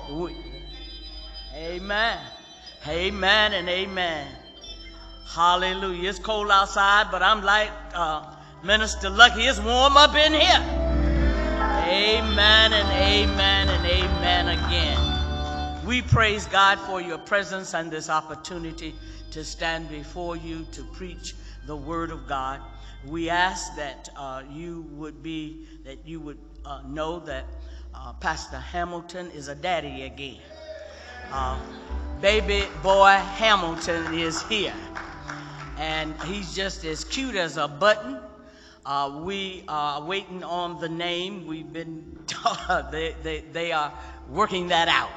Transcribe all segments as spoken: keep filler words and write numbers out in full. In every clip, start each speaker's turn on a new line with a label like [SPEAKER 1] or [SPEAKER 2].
[SPEAKER 1] We, amen. Amen and amen. Hallelujah. It's cold outside, but I'm like uh, Minister Lucky. It's warm up in here. Amen and amen and amen again. We praise God for your presence and this opportunity to stand before you to preach the word of God. We ask that uh, you would be, that you would uh, know that uh, Pastor Hamilton is a daddy again. Uh, baby boy Hamilton is here, and he's just as cute as a button. Uh, we are waiting on the name. We've been, they, they, they are working that out.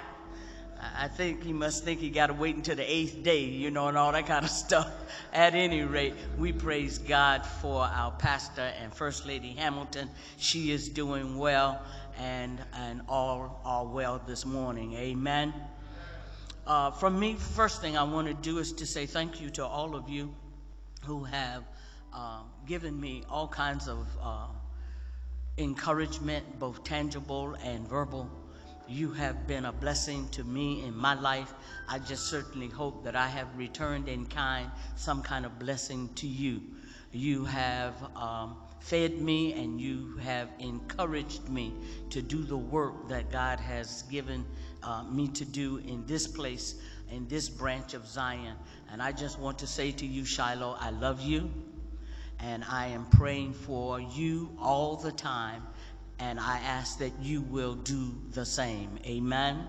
[SPEAKER 1] I think he must think he got to wait until the eighth day, you know, and all that kind of stuff. At any rate, we praise God for our pastor and First Lady Hamilton. She is doing well, and, and all are well this morning. Amen. Uh, from me, first thing I want to do is to say thank you to all of you who have uh, given me all kinds of uh, encouragement, both tangible and verbal. You have been a blessing to me in my life. I just certainly hope that I have returned in kind some kind of blessing to you. You have um, fed me and you have encouraged me to do the work that God has given uh, me to do in this place, in this branch of Zion. And I just want to say to you, Shiloh, I love you, and I am praying for you all the time. And I ask that you will do the same. Amen.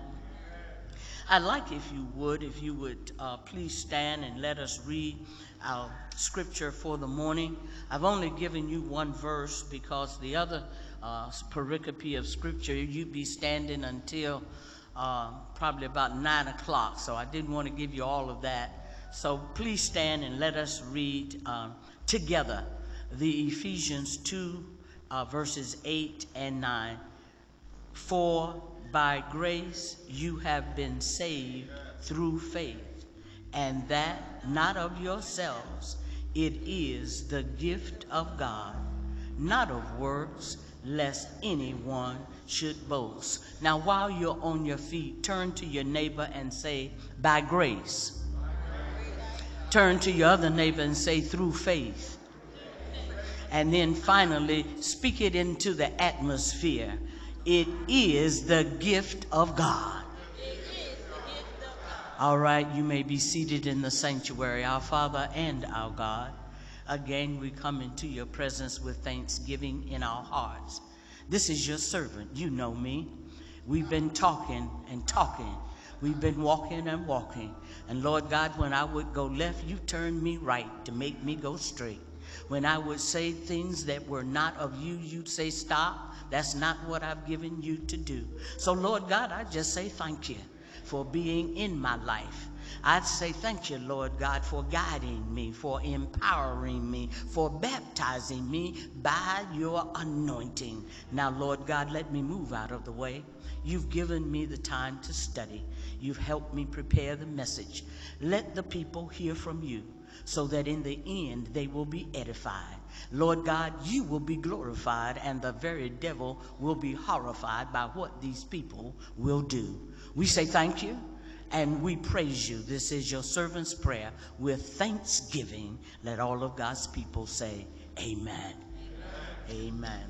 [SPEAKER 1] I'd like, if you would, if you would uh, please stand and let us read our scripture for the morning. I've only given you one verse because the other uh, pericope of scripture, you'd be standing until uh, probably about nine o'clock. So I didn't want to give you all of that. So please stand and let us read uh, together the Ephesians two. Uh, verses eight and nine. For by grace you have been saved through faith, and that not of yourselves, it is the gift of God, not of works, lest anyone should boast. Now while you're on your feet, turn to your neighbor and say, by grace. Turn to your other neighbor and say, through faith. And then finally, speak it into the atmosphere. It is the gift of God. All right, you may be seated in the sanctuary. Our Father and our God, again, we come into your presence with thanksgiving in our hearts. This is your servant. You know me. We've been talking and talking. We've been walking and walking. And Lord God, when I would go left, you turned me right to make me go straight. When I would say things that were not of you, you'd say, stop. That's not what I've given you to do. So, Lord God, I just say thank you for being in my life. I'd say thank you, Lord God, for guiding me, for empowering me, for baptizing me by your anointing. Now, Lord God, let me move out of the way. You've given me the time to study. You've helped me prepare the message. Let the people hear from you, so that in the end they will be edified. Lord God, you will be glorified, and the very devil will be horrified by what these people will do. We say thank you, and we praise you. This is your servant's prayer with thanksgiving. Let all of God's people say amen. Amen. Amen.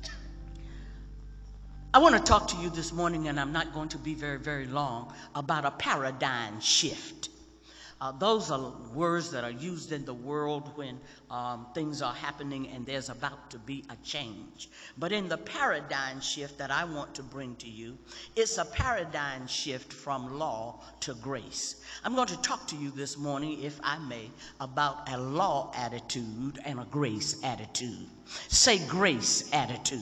[SPEAKER 1] I want to talk to you this morning, and I'm not going to be very, very long, about a paradigm shift. Uh, those are words that are used in the world when um, things are happening and there's about to be a change. But in the paradigm shift that I want to bring to you, it's a paradigm shift from law to grace. I'm going to talk to you this morning, if I may, about a law attitude and a grace attitude. Say grace attitude.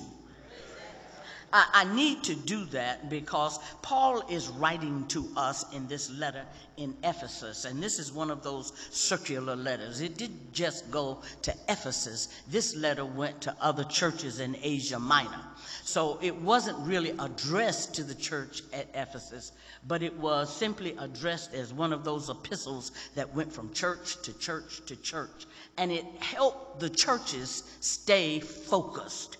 [SPEAKER 1] I need to do that because Paul is writing to us in this letter in Ephesus, and this is one of those circular letters. It didn't just go to Ephesus. This letter went to other churches in Asia Minor. So it wasn't really addressed to the church at Ephesus, but it was simply addressed as one of those epistles that went from church to church to church, and it helped the churches stay focused.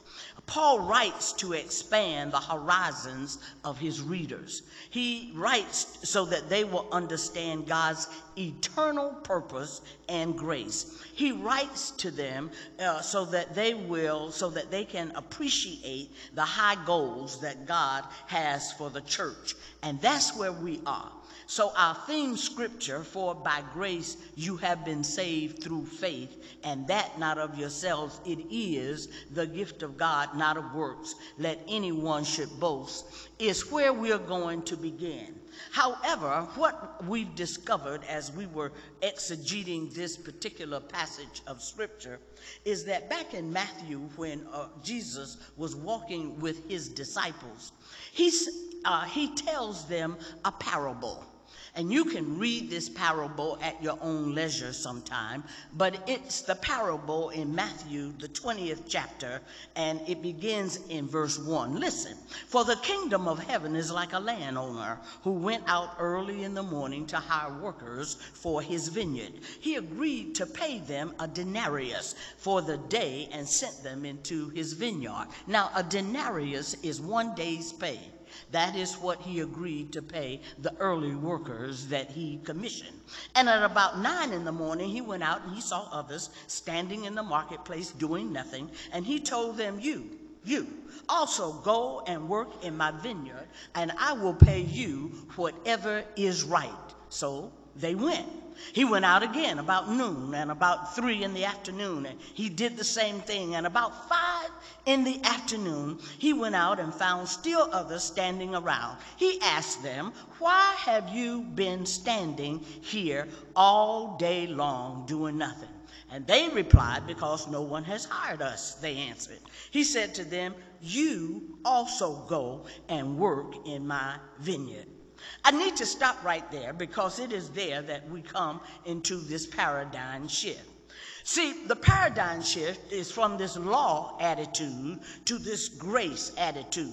[SPEAKER 1] Paul writes to expand the horizons of his readers. He writes so that they will understand God's eternal purpose and grace. He writes to them uh, so that they will, so that they can appreciate the high goals that God has for the church. And that's where we are. So our theme scripture, for by grace you have been saved through faith, and that not of yourselves, it is the gift of God, not of works, let anyone should boast, is where we're going to begin. However, what we've discovered as we were exegeting this particular passage of scripture is that back in Matthew, when uh, Jesus was walking with his disciples, he's, uh, he tells them a parable. And you can read this parable at your own leisure sometime, but it's the parable in Matthew, the twentieth chapter, and it begins in verse one. Listen, for the kingdom of heaven is like a landowner who went out early in the morning to hire workers for his vineyard. He agreed to pay them a denarius for the day and sent them into his vineyard. Now, a denarius is one day's pay. That is what he agreed to pay the early workers that he commissioned. And at about nine in the morning, he went out and he saw others standing in the marketplace doing nothing. And he told them, you, you also go and work in my vineyard, and I will pay you whatever is right. So they went. He went out again about noon and about three in the afternoon, and he did the same thing. And about five in the afternoon, he went out and found still others standing around. He asked them, why have you been standing here all day long doing nothing? And they replied, because no one has hired us, they answered. He said to them, you also go and work in my vineyard. I need to stop right there because it is there that we come into this paradigm shift. See, the paradigm shift is from this law attitude to this grace attitude.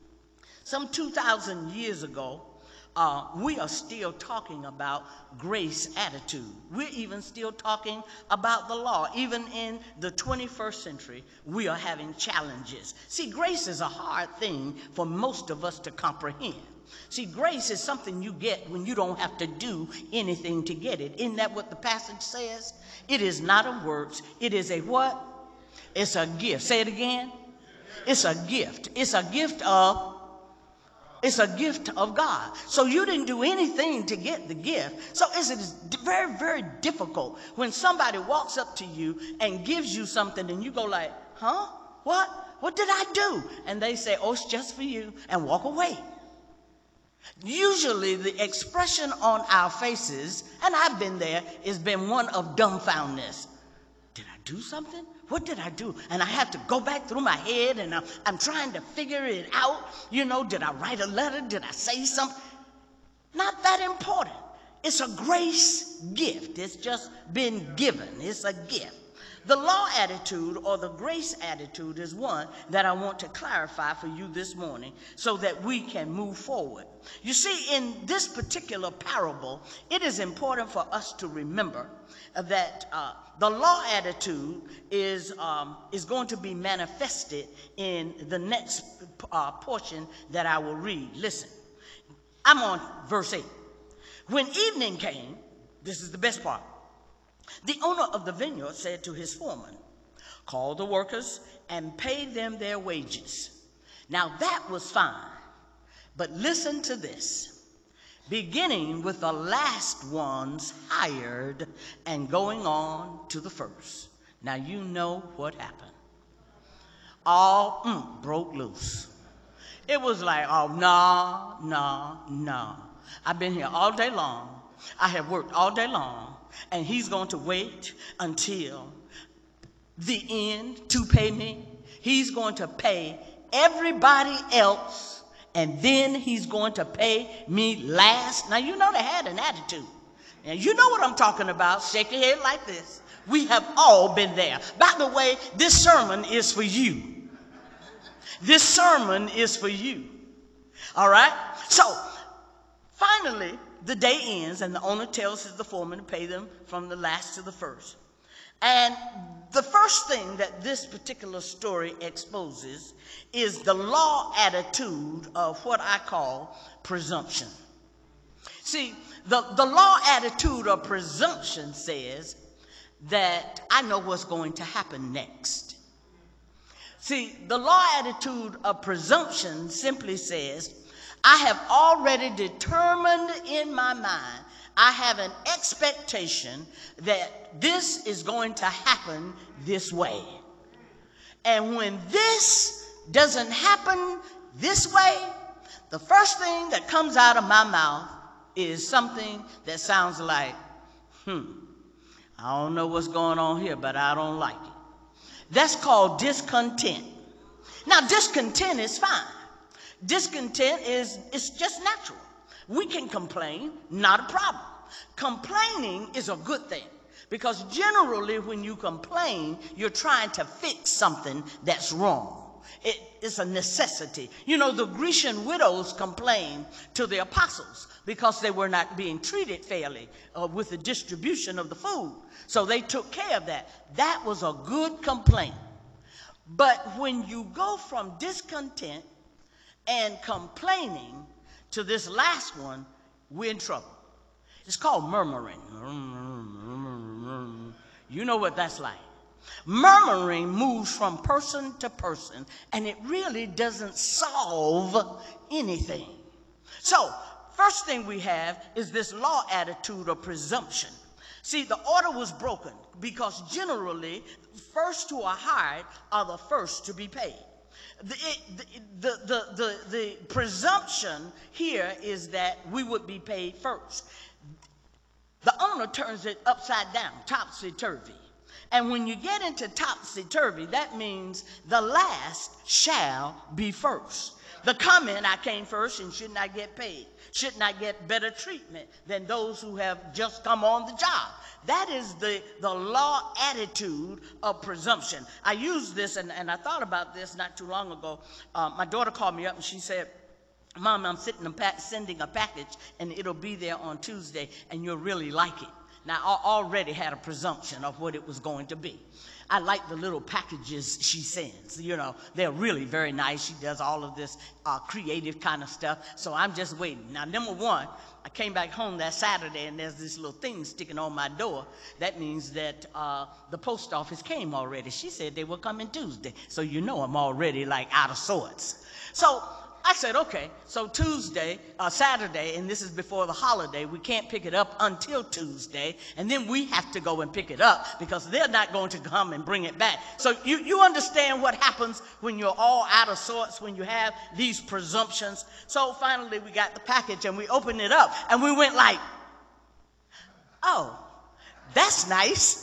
[SPEAKER 1] Some two thousand years ago, uh, we are still talking about grace attitude. We're even still talking about the law. Even in the twenty-first century, we are having challenges. See, grace is a hard thing for most of us to comprehend. See, grace is something you get when you don't have to do anything to get it. Isn't that what the passage says? It is not of works. It is a what? It's a gift. Say it again. It's a gift. It's a gift of, it's a gift of God. So you didn't do anything to get the gift. So it's very, very difficult when somebody walks up to you and gives you something and you go like, huh? What? What did I do? And they say, oh, it's just for you, and walk away. Usually the expression on our faces, and I've been there, has been one of dumbfoundedness. Did I do something? What did I do? And I have to go back through my head, and I'm, I'm trying to figure it out. You know, did I write a letter? Did I say something? Not that important. It's a grace gift. It's just been given. It's a gift. The law attitude or the grace attitude is one that I want to clarify for you this morning so that we can move forward. You see, in this particular parable, it is important for us to remember that uh, the law attitude is, um, is going to be manifested in the next uh, portion that I will read. Listen, I'm on verse eight. When evening came, this is the best part. The owner of the vineyard said to his foreman, call the workers and pay them their wages. Now that was fine, but listen to this. Beginning with the last ones hired and going on to the first. Now you know what happened. All mm, broke loose. It was like, oh, no, no, no. I've been here all day long. I have worked all day long. And he's going to wait until the end to pay me. He's going to pay everybody else, and then he's going to pay me last. Now, you know they had an attitude. And you know what I'm talking about. Shake your head like this. We have all been there. By the way, this sermon is for you. This sermon is for you. All right? So, finally, the day ends, and the owner tells the foreman to pay them from the last to the first. And the first thing that this particular story exposes is the law attitude of what I call presumption. See, the, the law attitude of presumption says that I know what's going to happen next. See, the law attitude of presumption simply says, I have already determined in my mind, I have an expectation that this is going to happen this way. And when this doesn't happen this way, the first thing that comes out of my mouth is something that sounds like, hmm, I don't know what's going on here, but I don't like it. That's called discontent. Now, discontent is fine. Discontent is it's just natural. We can complain, not a problem. Complaining is a good thing because generally when you complain, you're trying to fix something that's wrong. It, it's a necessity. You know, the Grecian widows complained to the apostles because they were not being treated fairly uh, with the distribution of the food. So they took care of that. That was a good complaint. But when you go from discontent and complaining to this last one, we're in trouble. It's called murmuring. You know what that's like. Murmuring moves from person to person, and it really doesn't solve anything. So, first thing we have is this law attitude of presumption. See, the order was broken because generally, first who are hired are the first to be paid. The, it, the, the, the, the presumption here is that we would be paid first. The owner turns it upside down, topsy-turvy. And when you get into topsy-turvy, that means the last shall be first. The comment, I came first and shouldn't I get paid? Shouldn't I get better treatment than those who have just come on the job? That is the, the law attitude of presumption. I used this, and, and I thought about this not too long ago. Uh, my daughter called me up and she said, Mom, I'm sitting a pack, sending a package, and it'll be there on Tuesday, and you'll really like it. Now, I already had a presumption of what it was going to be. I like the little packages she sends. You know, they're really very nice. She does all of this uh, creative kind of stuff. So I'm just waiting. Now, number one, I came back home that Saturday, and there's this little thing sticking on my door. That means that uh, the post office came already. She said they were coming Tuesday. So you know I'm already, like, out of sorts. So I said, okay, so Tuesday, uh, Saturday, and this is before the holiday, we can't pick it up until Tuesday, and then we have to go and pick it up because they're not going to come and bring it back. So you, you understand what happens when you're all out of sorts, when you have these presumptions. So finally we got the package and we opened it up, and we went like, oh, that's nice.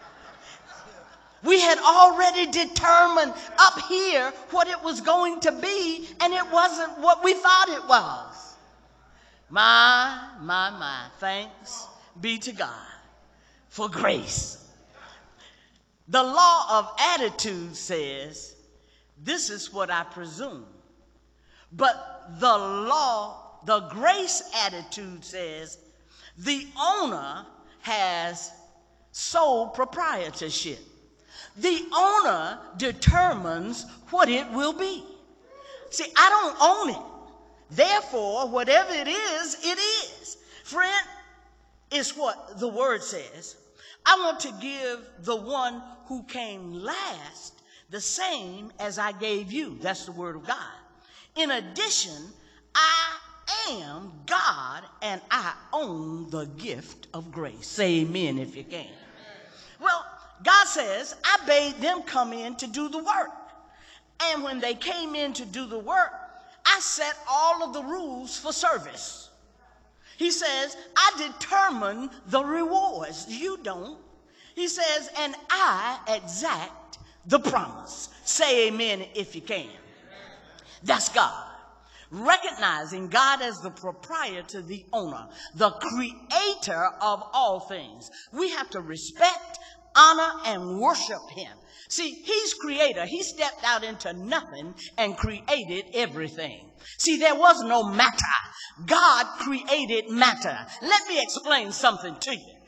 [SPEAKER 1] We had already determined up here what it was going to be, and it wasn't what we thought it was. My, my, my, thanks be to God for grace. The law of attitude says, this is what I presume. But the law, the grace attitude says, the owner has sole proprietorship. The owner determines what it will be. See, I don't own it. Therefore, whatever it is, it is. Friend, it's what the word says. I want to give the one who came last the same as I gave you. That's the word of God. In addition, I am God and I own the gift of grace. Say amen if you can. Well, God says, I bade them come in to do the work. And when they came in to do the work, I set all of the rules for service. He says, I determine the rewards. You don't. He says, and I exact the promise. Say amen if you can. That's God. Recognizing God as the proprietor, the owner, the creator of all things. We have to respect, honor, and worship him. See, he's creator. He stepped out into nothing and created everything. See, there was no matter. God created matter. Let me explain something to you.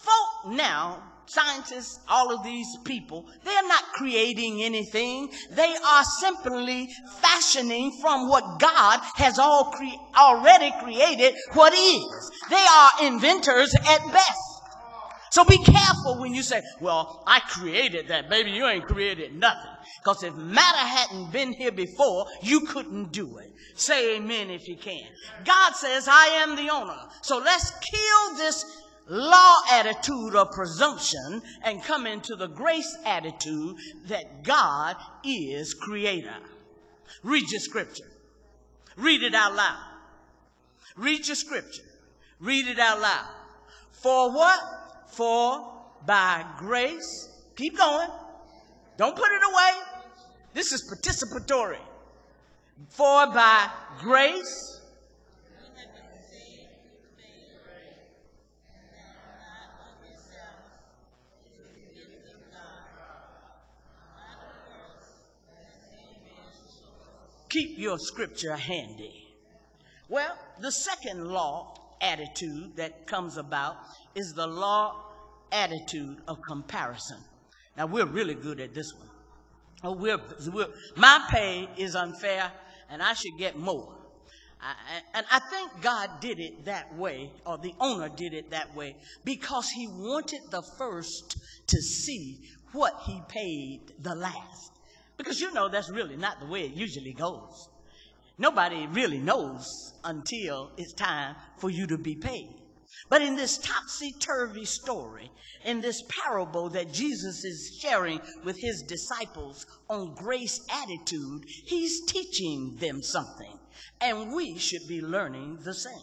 [SPEAKER 1] folk now, scientists, all of these people, they're not creating anything. They are simply fashioning from what God has all cre- already created what is. They are inventors at best. So be careful when you say, well, I created that. Baby, you ain't created nothing. Because if matter hadn't been here before, you couldn't do it. Say amen if you can. God says, I am the owner. So let's kill this law attitude of presumption and come into the grace attitude that God is creator. Read your scripture. Read it out loud. Read your scripture. Read it out loud. For what? For by grace, keep going. Don't put it away. This is participatory. For by grace, keep your scripture handy. Well, the second law attitude that comes about is the law attitude of comparison. Now, we're really good at this one. Oh, we're, we're, my pay is unfair, and I should get more. I, and I think God did it that way, or the owner did it that way, because he wanted the first to see what he paid the last. Because you know that's really not the way it usually goes. Nobody really knows until it's time for you to be paid. But in this topsy-turvy story, in this parable that Jesus is sharing with his disciples on grace attitude, he's teaching them something. And we should be learning the same.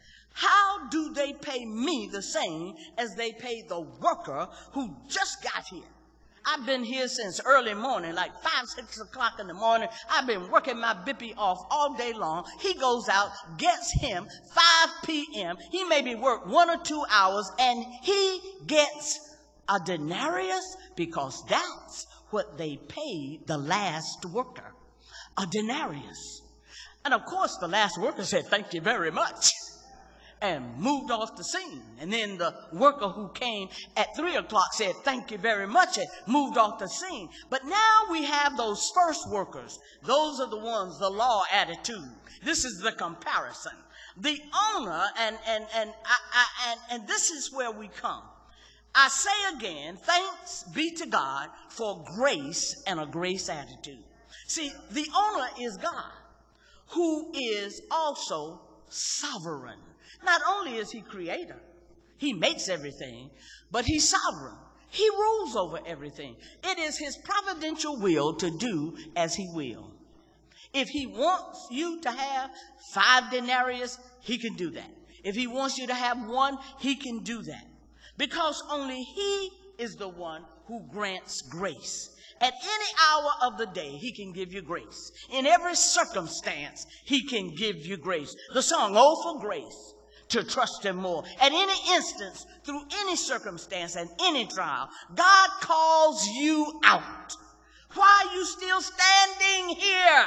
[SPEAKER 1] How do they pay me the same as they pay the worker who just got here? I've been here since early morning, like five, six o'clock in the morning. I've been working my bippy off all day long. He goes out, gets him five p.m. He maybe worked one or two hours, and he gets a denarius because that's what they paid the last worker, a denarius. And of course, the last worker said, thank you very much, and moved off the scene. And then the worker who came at three o'clock said, thank you very much, and moved off the scene. But now we have those first workers. Those are the ones, the law attitude. This is the comparison. The owner, and, and, and, I, I, and, and this is where we come. I say again, thanks be to God for grace and a grace attitude. See, the owner is God, who is also sovereign. Not only is he creator, he makes everything, but he's sovereign. He rules over everything. It is his providential will to do as he will. If he wants you to have five denarius, he can do that. If he wants you to have one, he can do that. Because only he is the one who grants grace. At any hour of the day, he can give you grace. In every circumstance, he can give you grace. The song, Oh, for Grace, to trust him more. At any instance, through any circumstance and any trial, God calls you out. Why are you still standing here?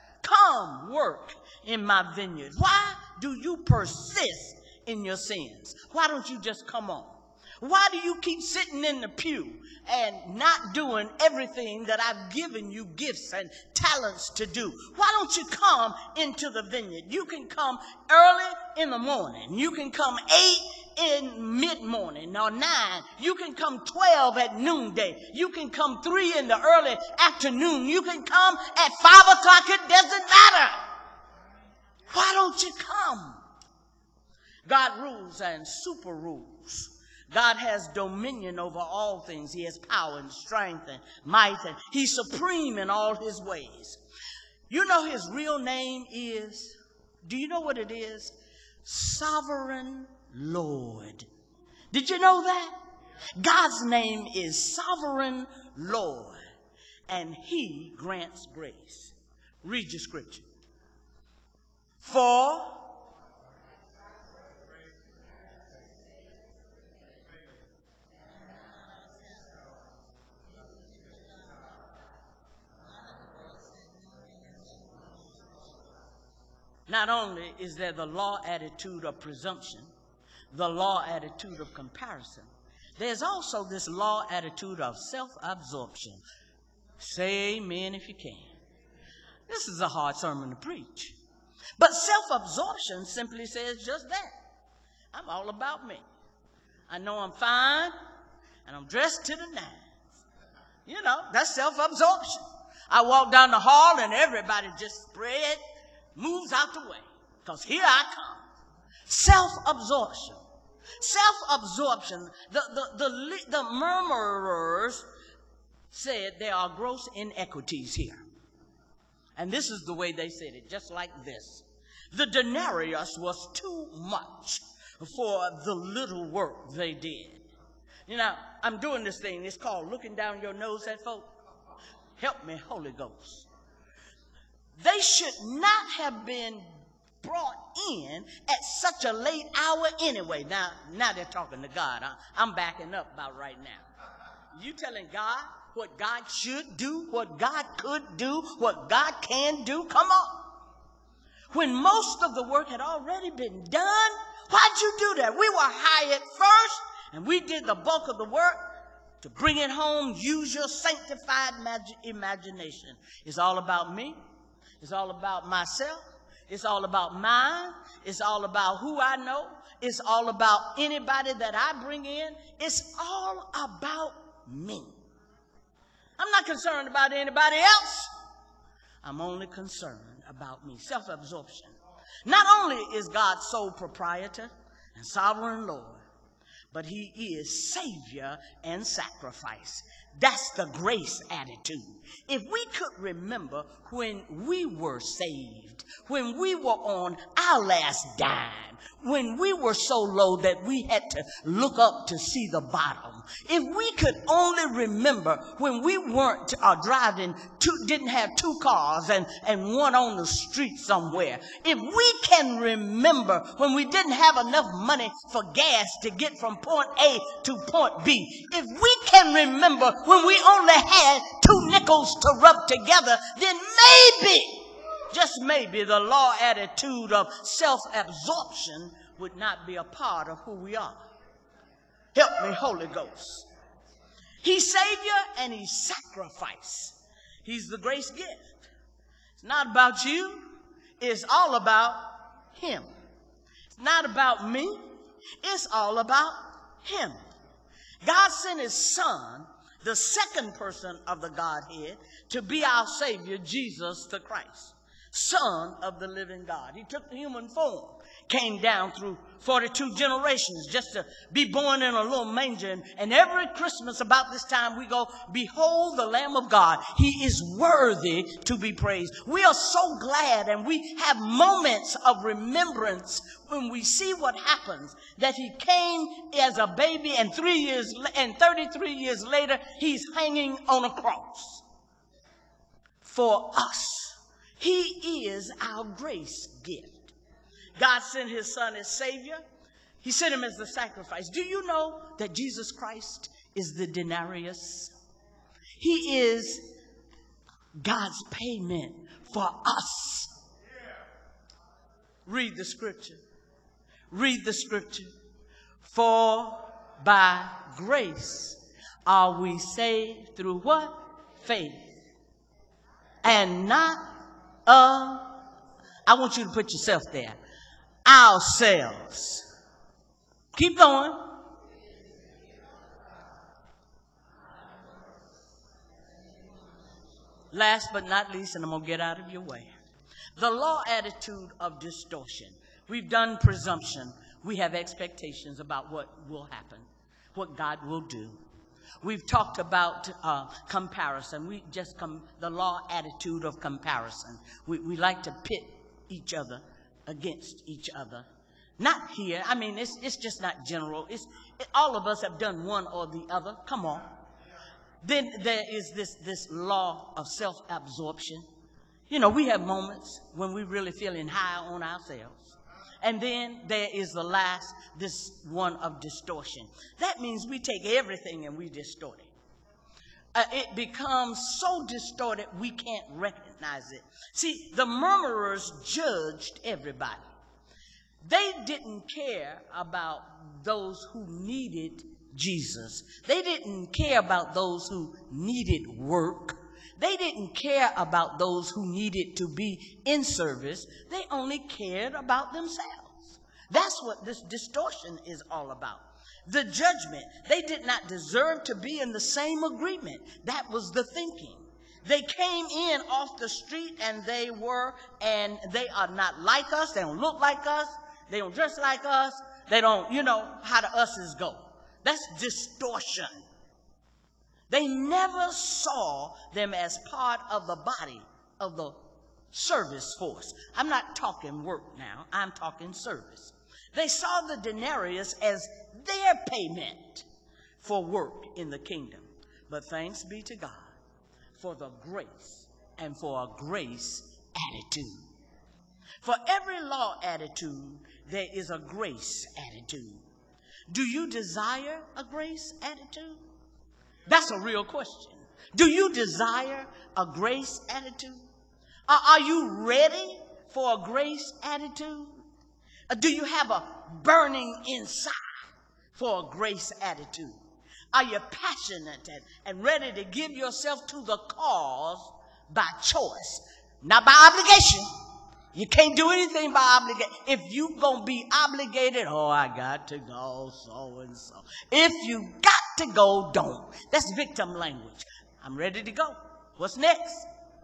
[SPEAKER 1] Come work in my vineyard. Why do you persist in your sins? Why don't you just come on? Why do you keep sitting in the pew and not doing everything that I've given you gifts and talents to do? Why don't you come into the vineyard? You can come early in the morning. You can come eight in mid-morning or nine. You can come twelve at noonday. You can come three in the early afternoon. You can come at five o'clock. It doesn't matter. Why don't you come? God rules and super rules. God has dominion over all things. He has power and strength and might, and he's supreme in all his ways. You know his real name is, do you know what it is? Sovereign Lord. Did you know that? God's name is Sovereign Lord, and he grants grace. Read your scripture. For not only is there the law attitude of presumption, the law attitude of comparison, there's also this law attitude of self-absorption. Say amen if you can. This is a hard sermon to preach. But self-absorption simply says just that. I'm all about me. I know I'm fine, and I'm dressed to the nines. You know, that's self-absorption. I walk down the hall, and everybody just spread, moves out the way, because here I come. Self-absorption. Self-absorption. The, the, the, the murmurers said there are gross inequities here. And this is the way they said it, just like this. The denarius was too much for the little work they did. You know, I'm doing this thing. It's called looking down your nose at folk. Help me, Holy Ghost. They should not have been brought in at such a late hour anyway. Now, now they're talking to God. I, I'm backing up about right now. You telling God what God should do, what God could do, what God can do? Come on. When most of the work had already been done, why'd you do that? We were hired first, and we did the bulk of the work. To bring it home, use your sanctified imagination. It's all about me. It's all about myself. It's all about mine. It's all about who I know. It's all about anybody that I bring in. It's all about me. I'm not concerned about anybody else. I'm only concerned about me. Self-absorption. Not only is God sole proprietor and sovereign Lord, but he is Savior and sacrifice. That's the grace attitude. If we could remember when we were saved, when we were on our last dime, when we were so low that we had to look up to see the bottom, if we could only remember when we weren't uh, driving, two, didn't have two cars and, and one on the street somewhere, if we can remember when we didn't have enough money for gas to get from point A to point B, if we can remember when we only had two nickels to rub together, then maybe, just maybe, the law attitude of self-absorption would not be a part of who we are. Help me, Holy Ghost. He's Savior and he's sacrifice. He's the grace gift. It's not about you. It's all about him. It's not about me. It's all about him. God sent his son, the second person of the Godhead, to be our Savior, Jesus the Christ, Son of the living God. He took the human form, came down through forty-two generations just to be born in a little manger. And, and every Christmas about this time we go, behold the Lamb of God. He is worthy to be praised. We are so glad, and we have moments of remembrance when we see what happens, that he came as a baby, and three years and thirty-three years later he's hanging on a cross for us. He is our grace gift. God sent his son as Savior. He sent him as the sacrifice. Do you know that Jesus Christ is the denarius? He is God's payment for us. Read the scripture. Read the scripture. For by grace are we saved through what? Faith. And not of, I want you to put yourself there, ourselves. Keep going. Last but not least, and I'm going to get out of your way, the law attitude of distortion. We've done presumption. We have expectations about what will happen, what God will do. We've talked about uh, comparison. We just come, the law attitude of comparison. We, we like to pit each other against each other. Not here. I mean, it's, it's just not general. It's, it, all of us have done one or the other. Come on. Then there is this, this law of self-absorption. You know, we have moments when we're really feeling high on ourselves. And then there is the last, this one of distortion. That means we take everything and we distort it. Uh, it becomes so distorted we can't recognize it. See, the murmurers judged everybody. They didn't care about those who needed Jesus. They didn't care about those who needed work. They didn't care about those who needed to be in service. They only cared about themselves. That's what this distortion is all about. The judgment. They did not deserve to be in the same agreement. That was the thinking. They came in off the street and they were, and they are not like us. They don't look like us. They don't dress like us. They don't, you know, how the us's go. That's distortion. They never saw them as part of the body of the service force. I'm not talking work now. I'm talking service. They saw the denarius as their payment for work in the kingdom. But thanks be to God for the grace and for a grace attitude. For every law attitude, there is a grace attitude. Do you desire a grace attitude? That's a real question. Do you desire a grace attitude? Uh, are you ready for a grace attitude? Uh, do you have a burning inside for a grace attitude? Are you passionate and, and ready to give yourself to the cause by choice, not by obligation? You can't do anything by obligation. If you gonna be obligated, oh, I got to go, so and so. If you got to go, don't. That's victim language. I'm ready to go. What's next?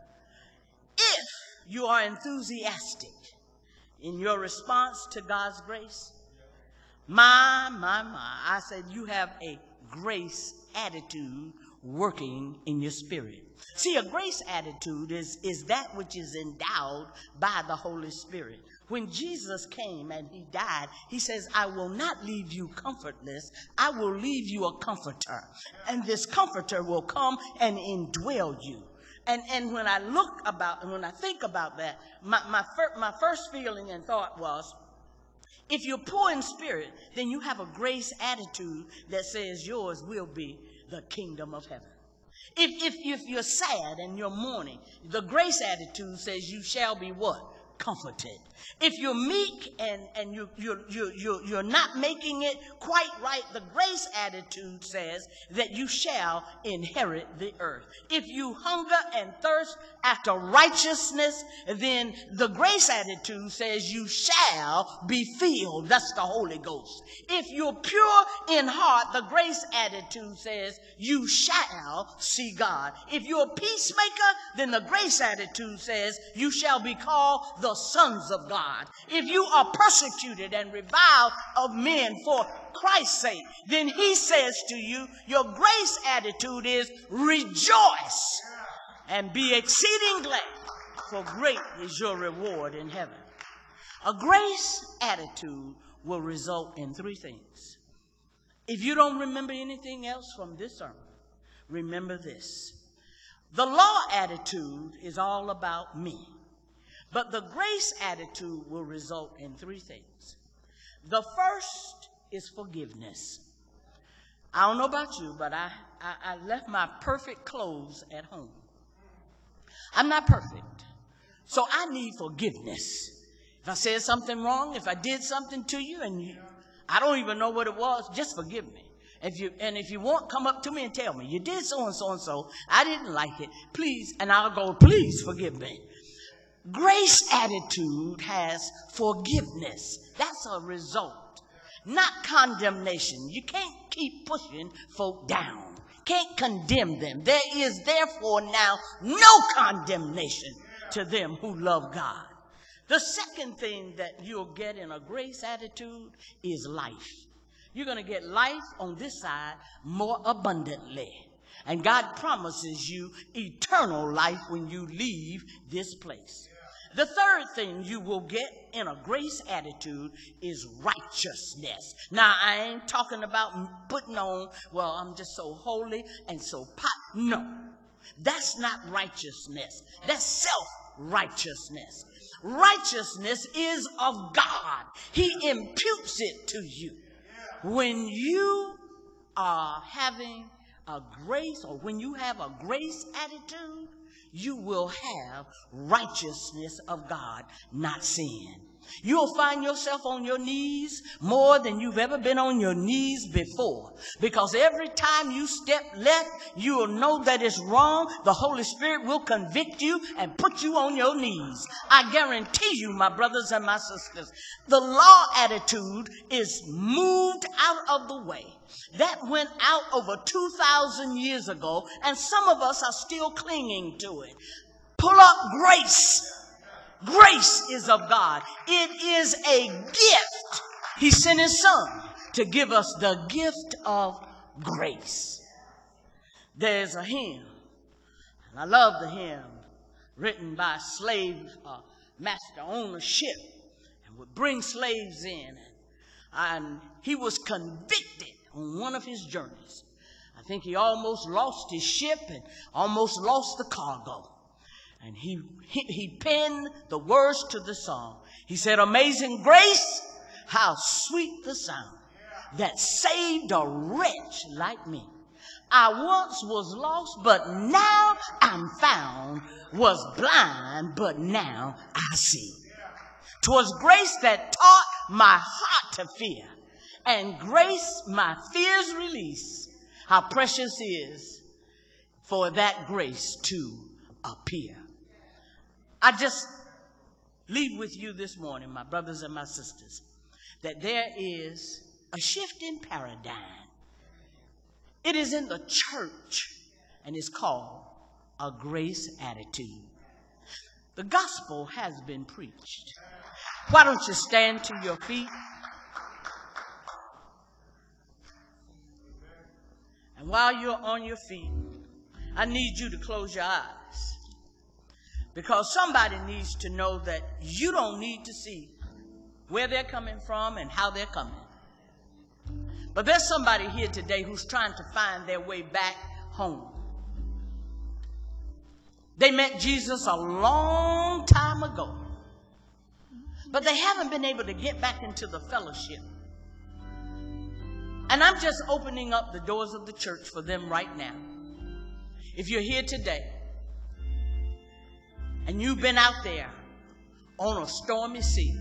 [SPEAKER 1] If you are enthusiastic in your response to God's grace, my, my, my, I said you have a grace attitude working in your spirit. See, a grace attitude is, is that which is endowed by the Holy Spirit. When Jesus came and he died, he says, I will not leave you comfortless. I will leave you a comforter. And this comforter will come and indwell you. And, and when I look about, and when I think about that, my, my, fir- my first feeling and thought was, if you're poor in spirit, then you have a grace attitude that says yours will be the kingdom of heaven. If, if, if you're sad and you're mourning, the grace attitude says you shall be what? Comforted. If you're meek and, and you, you, you, you, you're not making it quite right, the grace attitude says that you shall inherit the earth. If you hunger and thirst after righteousness, then the grace attitude says you shall be filled. That's the Holy Ghost. If you're pure in heart, the grace attitude says you shall see God. If you're a peacemaker, then the grace attitude says you shall be called the sons of God. If you are persecuted and reviled of men for Christ's sake, then he says to you, your grace attitude is rejoice and be exceeding glad, for great is your reward in heaven. A grace attitude will result in three things. If you don't remember anything else from this sermon, remember this. The law attitude is all about me. But the grace attitude will result in three things. The first is forgiveness. I don't know about you, but I, I, I left my perfect clothes at home. I'm not perfect, so I need forgiveness. If I said something wrong, if I did something to you, and you, I don't even know what it was, just forgive me. If you, and if you want, come up to me and tell me, you did so and so and so, I didn't like it, please, and I'll go, please forgive me. Grace attitude has forgiveness. That's a result, not condemnation. You can't keep pushing folk down. Can't condemn them. There is therefore now no condemnation to them who love God. The second thing that you'll get in a grace attitude is life. You're going to get life on this side more abundantly. And God promises you eternal life when you leave this place. The third thing you will get in a grace attitude is righteousness. Now, I ain't talking about putting on, well, I'm just so holy and so pot. No, that's not righteousness. That's self-righteousness. Righteousness is of God. He imputes it to you. When you are having a grace, or when you have a grace attitude, you will have righteousness of God, not sin. You'll find yourself on your knees more than you've ever been on your knees before. Because every time you step left, you will know that it's wrong. The Holy Spirit will convict you and put you on your knees. I guarantee you, my brothers and my sisters, the law attitude is moved out of the way. That went out over two thousand years ago, and some of us are still clinging to it. Pull up grace. Grace is of God. It is a gift. He sent his son to give us the gift of grace. There's a hymn, and I love the hymn, written by a slave uh, master on a ship, and would bring slaves in. And, and he was convicted on one of his journeys. I think he almost lost his ship and almost lost the cargo. And he, he, he penned the words to the song. He said, "Amazing grace, how sweet the sound that saved a wretch like me. I once was lost, but now I'm found, was blind, but now I see. 'Twas grace that taught my heart to fear, and grace my fears release. How precious is for that grace to appear." I just leave with you this morning, my brothers and my sisters, that there is a shift in paradigm. It is in the church, and it's called a grace attitude. The gospel has been preached. Why don't you stand to your feet? And while you're on your feet, I need you to close your eyes. Because somebody needs to know that you don't need to see where they're coming from and how they're coming. But there's somebody here today who's trying to find their way back home. They met Jesus a long time ago, but they haven't been able to get back into the fellowship. And I'm just opening up the doors of the church for them right now. If you're here today, and you've been out there on a stormy sea,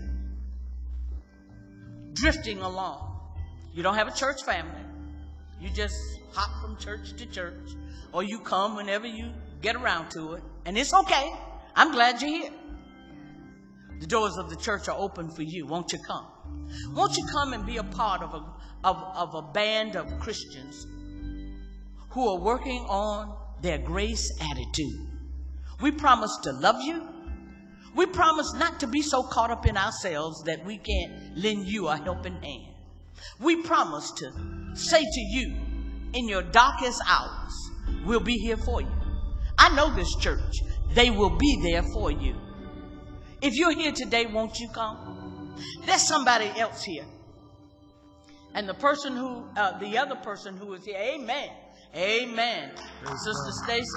[SPEAKER 1] drifting along. You don't have a church family. You just hop from church to church, or you come whenever you get around to it. And it's okay. I'm glad you're here. The doors of the church are open for you. Won't you come? Won't you come and be a part of a, of, of a band of Christians who are working on their grace attitude? We promise to love you. We promise not to be so caught up in ourselves that we can't lend you a helping hand. We promise to say to you in your darkest hours, we'll be here for you. I know this church. They will be there for you. If you're here today, won't you come? There's somebody else here. And the person who, uh, the other person who is here, amen. Amen. Sister Stacy.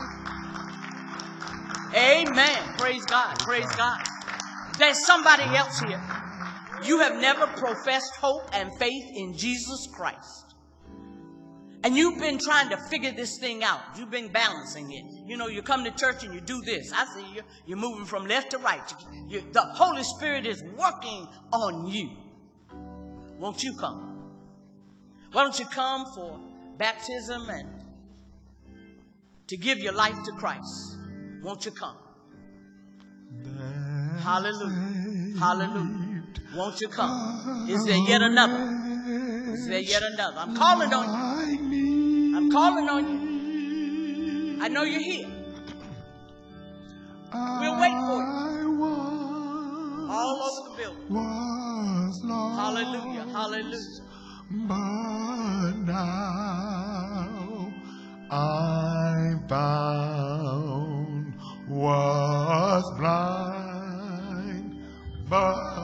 [SPEAKER 1] Amen. Praise God. Praise God. There's somebody else here. You have never professed hope and faith in Jesus Christ. And you've been trying to figure this thing out. You've been balancing it. You know, you come to church and you do this. I see you. You're moving from left to right. You, you, the Holy Spirit is working on you. Won't you come? Why don't you come for baptism and to give your life to Christ? Won't you come? Hallelujah. Hallelujah. Won't you come? Is there yet another? Is there yet another? I'm calling on you. I'm calling on you. I know you're here. We'll wait for you. All over the building. Hallelujah. Hallelujah.
[SPEAKER 2] But now I'm found, was blind, but